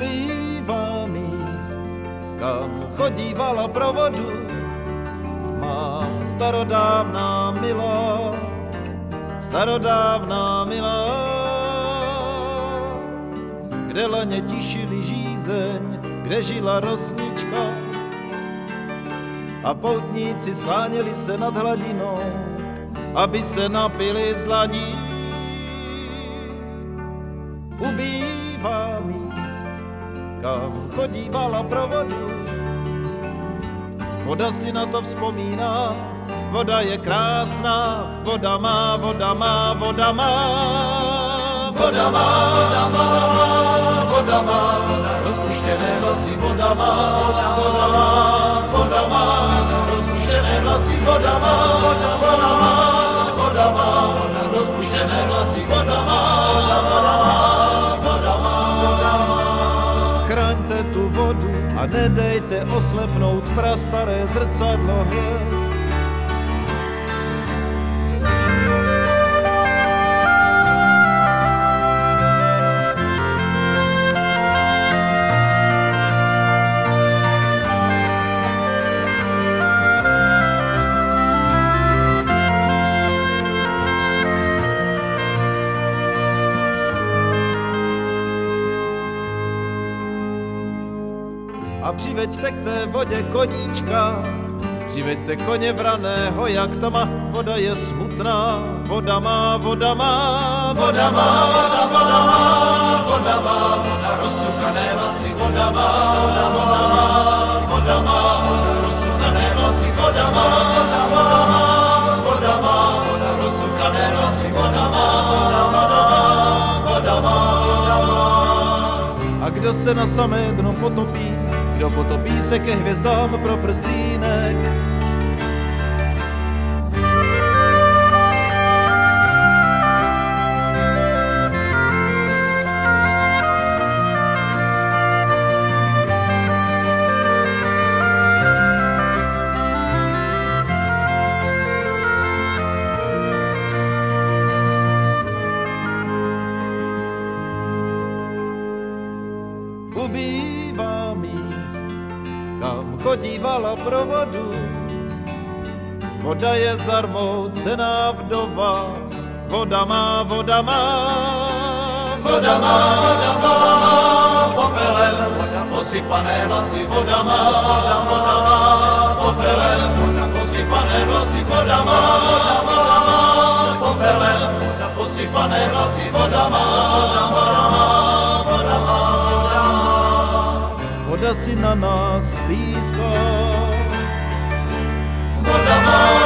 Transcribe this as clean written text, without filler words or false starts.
Ubývá míst, kam chodívala pro vodu má starodávná milá, kde laně tišili žízeň, kde žila rosnička a poutníci skláněli se nad hladinou, aby se napili z dlaní. Ubývá míst, kam chodívala pro vodu, voda si na to vzpomíná, voda je krásná, voda má, rozpuštěné vlasy, voda má, rozpuštěné vlasy, voda má, rozpuštěné vlasy, voda má. Chraňte tu vodu a nedejte oslepnout prastaré zrcadlo hvězd. A přiveďte k té vodě koníčka, přiveďte koně vraného, jak tama, voda je smutná, voda má, rozcukané vlasy, voda má, rozcukané vlasy, voda má, rozcukané vlasy, voda má. A kdo se na samé dno potopí, kdo potopí se ke hvězdám pro prstýnek. Ubývá míst, kam chodívala pro vodu, voda je zarmoucená vdova, voda má, popelem, posypané vlasy, voda má, popelem, posypané vlasy, voda má, popelem, posypané vlasy, voda má. Voda si na nás stýská, voda má.